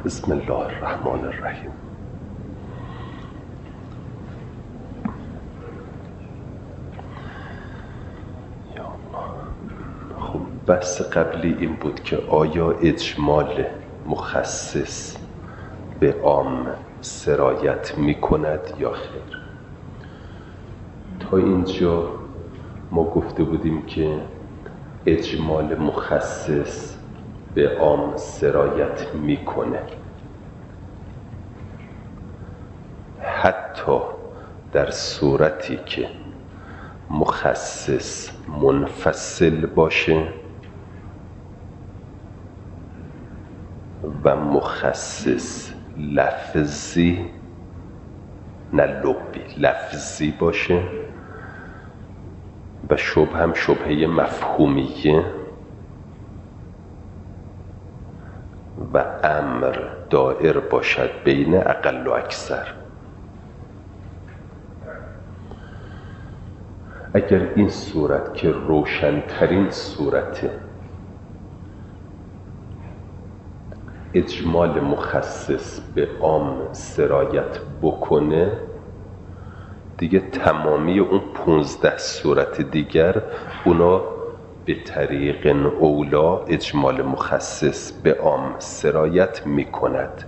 بسم الله الرحمن الرحیم. خب بحث قبلی این بود که آیا اجمال مخصص به عام سرایت می کند یا خیر. تا اینجا ما گفته بودیم که اجمال مخصص به عام سرایت میکنه، حتی در صورتی که مخصص منفصل باشه و مخصص لفظی نه لبی لفظی باشه و شبه هم شبهه مفهومیه و امر دائر باشد بین اقل و اکثر. اگر این صورت که روشنترین صورت اجمال مخصص به عام سرایت بکنه، دیگه تمامی اون 15 صورت دیگر اونا به طریق اولا اجمال مخصص به عام سرایت می کند.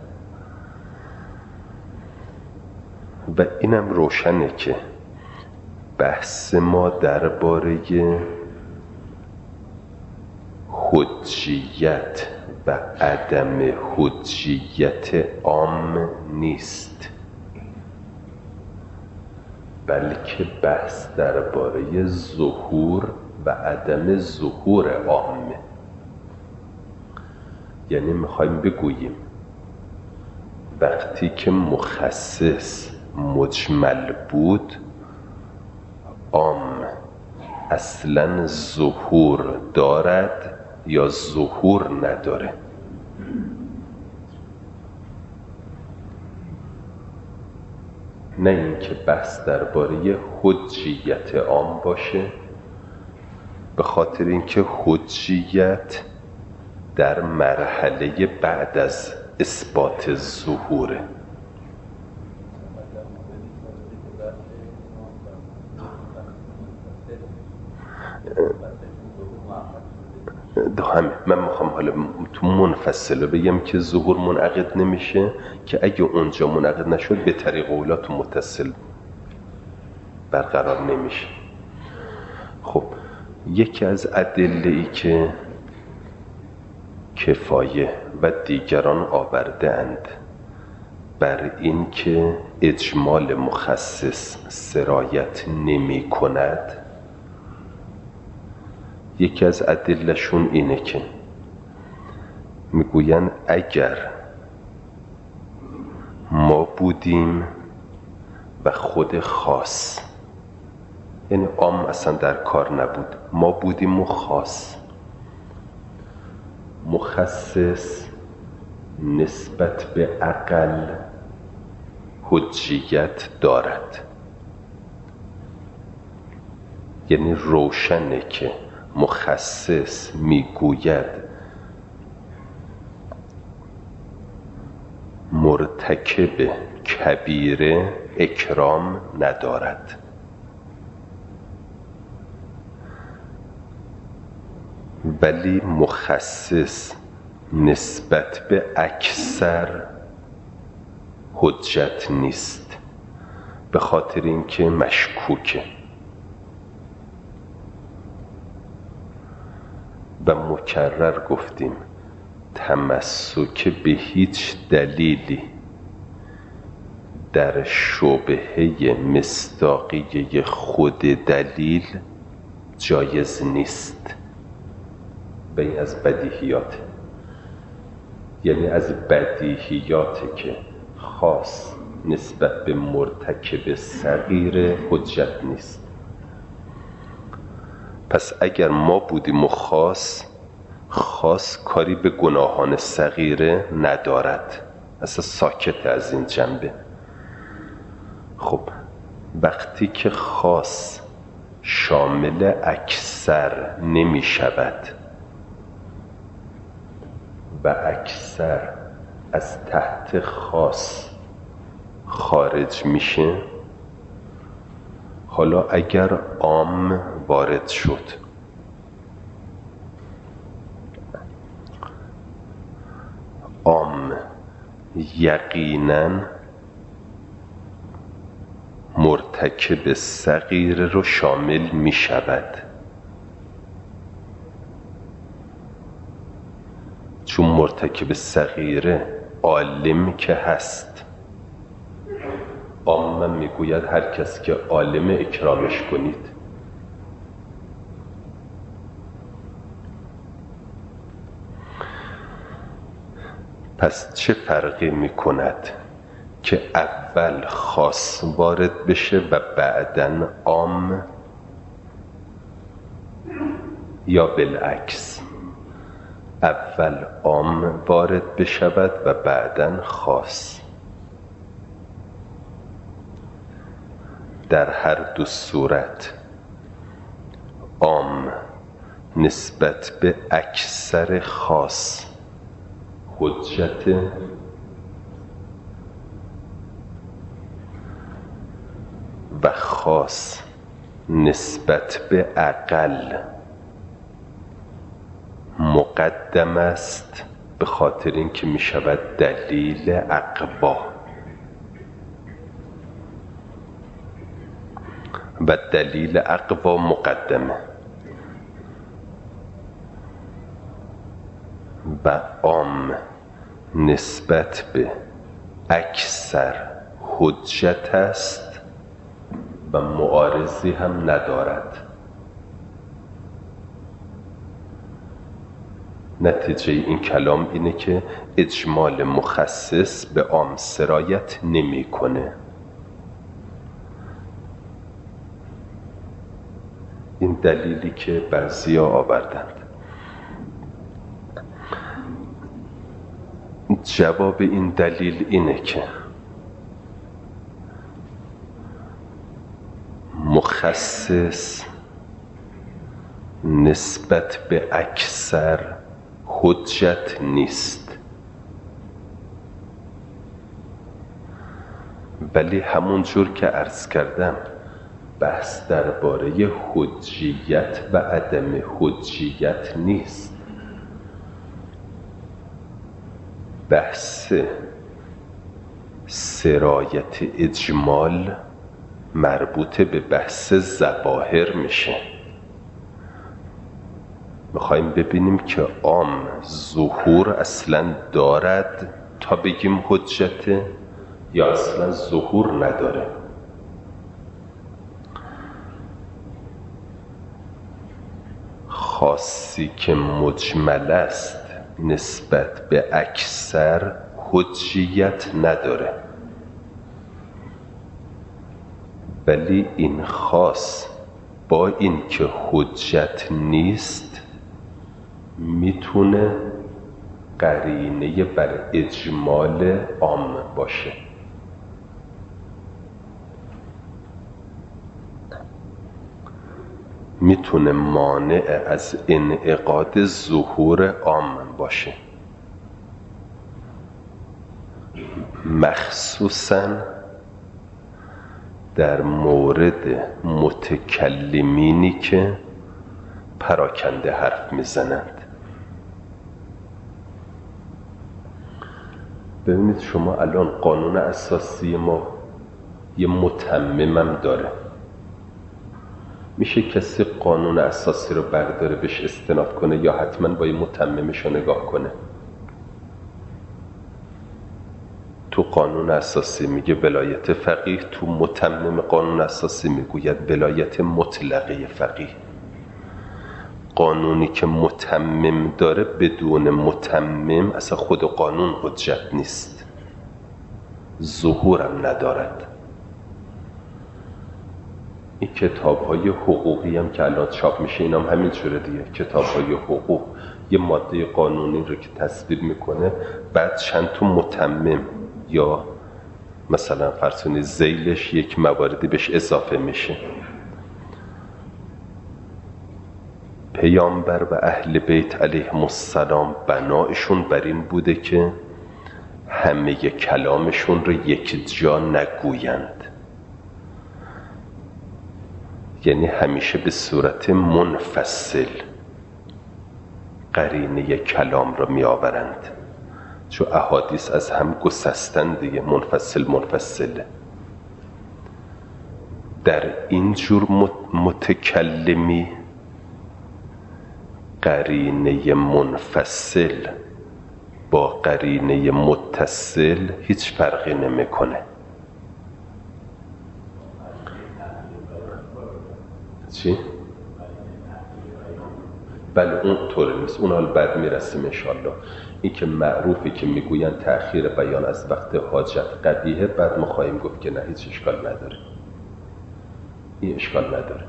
و اینم روشنه که بحث ما درباره حجیت و عدم حجیت عام نیست، بلکه بحث درباره ظهور و عدم ظهور عامه. یعنی میخوایم بگوییم وقتی که مخصص مجمل بود، عام اصلا ظهور دارد یا ظهور نداره. نه اینکه بحث درباره حجیت عام باشه، به خاطر اینکه حجیت در مرحله بعد از اثبات ظهوره. من میخوام حالا تو منفصله بگم که ظهور منعقد نمیشه، که اگه اونجا منعقد نشد به طریق اولا تو متصل برقرار نمیشه. خب یکی از ادله‌ای که کفایه و دیگران آورده اند بر این که اجمال مخصص سرایت نمی کند، یکی از ادله‌شون اینه که میگوین اگر ما بودیم و خود خاص، یعنی عام اصلا در کار نبود، ما بودیم و خاص، مخصص نسبت به اقل حجیت دارد. یعنی روشنه که مخصص میگوید مرتکب کبیره اکرام ندارد، ولی مخصص نسبت به اکثر حجت نیست، به خاطر اینکه مشکوکه و مکرر گفتیم تمسک به هیچ دلیلی در شبهه مصداقیه خود دلیل جایز نیست. و این از بدیهیات، یعنی از بدیهیات که خاص نسبت به مرتکب صغیر حجت نیست. پس اگر ما بودیم و خاص کاری به گناهان صغیره ندارد، اصلا ساکت از این جنبه. خب وقتی که خاص شامل اکثر نمی شود و اکثر از تحت خاص خارج میشه. حالا اگر عام وارد شد، عام یقیناً مرتکب صغیره رو شامل می شود، چون مرتکب صغیره عالم که هست. عامه میگوید هر کس که عالم اکرامش کنید. پس چه فرقی میکند که اول خاص وارد بشه و بعداً عام، یا بالعکس اول عام وارد بشود و بعداً خاص؟ در هر دو صورت عام نسبت به اکثر خاص حجت و خاص نسبت به اقل مقدم است، به خاطر اینکه می شود دلیل اقوا و دلیل اقوا مقدمه و عام نسبت به اکثر حجت است و معارضی هم ندارد. نتیجه این کلام اینه که اجمال مخصص به عام سرایت نمی‌کنه. این دلیلی که بعضیا آوردند. جواب این دلیل اینه که مخصص نسبت به اکثر حجت نیست، ولی همون جور که عرض کردم بحث درباره حجیت و عدم حجیت نیست. بحث سرایت اجمال مربوط به بحث ظواهر میشه. میخوایم ببینیم که عام ظهور اصلا دارد تا بگیم حجته یا اصلا ظهور نداره. خاصی که مجمل است نسبت به اکثر حجیت نداره، ولی این خاص با این که حجت نیست میتونه قرینه بر اجمال عام باشه. میتونه مانع از انعقاد ظهور عام باشه، مخصوصاً در مورد متکلمینی که پراکنده حرف میزنند. ببینید شما الان قانون اساسی ما یه متممم داره. میشه کسی قانون اساسی رو برداره بهش استناد کنه یا حتما با یه متممش رو نگاه کنه؟ تو قانون اساسی میگه ولایت فقیه، تو متمم قانون اساسی میگوید ولایت مطلقه فقیه. قانونی که متمم داره بدون متمم اصلا خود قانون حجت نیست، ظهورم ندارد. این کتاب‌های حقوقی هم که الان چاپ میشه اینم همین جوره دیگه. کتاب‌های حقوق یه ماده قانونی رو که تصویب میکنه بعد چند تا متمم یا مثلا فرض کنید ذیلش یک مواردی بهش اضافه میشه. پیامبر و اهل بیت علیهم السلام بنایشون بر این بوده که همه کلامشون رو یک جا نگویند، یعنی همیشه به صورت منفصل قرینه کلام رو می آورند، چون احادیث از هم گسستن دیگه، منفصله. در این جور متکلمی قرینه منفصل با قرینه متصل هیچ فرقی نمیکنه. چی؟ بله اون طور نیست، اون حال بعد میرسیم انشالله. این که معروفه که میگوین تأخیر بیان از وقت حاجت قبیحه، بعد ما خواهیم گفت که نه هیچ اشکال نداره، این اشکال نداره.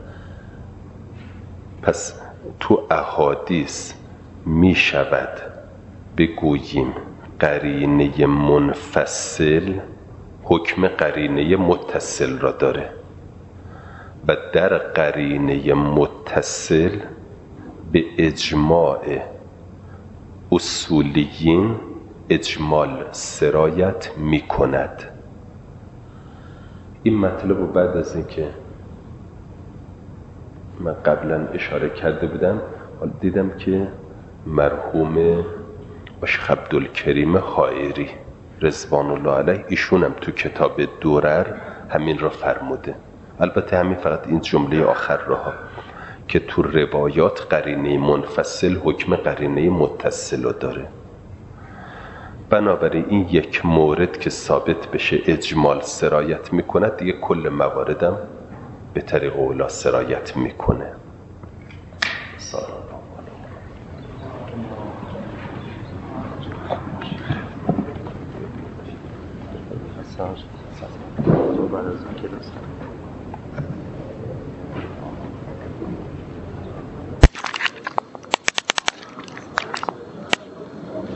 پس تو احادیث میشود بگوییم قرینه منفصل حکم قرینه متصل را داره و در قرینه متصل به اجماع اصولیین اجمال سرایت می کند. این مطلب رو بعد از اینکه من قبلا اشاره کرده بودم، حالا دیدم که مرحوم شیخ عبدالکریم حائری رضوان الله علیه ایشون هم تو کتاب درر همین را فرموده. البته همین فقط این جمله آخر رها که تو روایات قرینه منفصل حکم قرینه متصل رو داره. بنابراین این یک مورد که ثابت بشه اجمال سرایت میکنه، دیگه کل مواردم به طریق اولا سرایت میکنه. تو بعد از این کلاس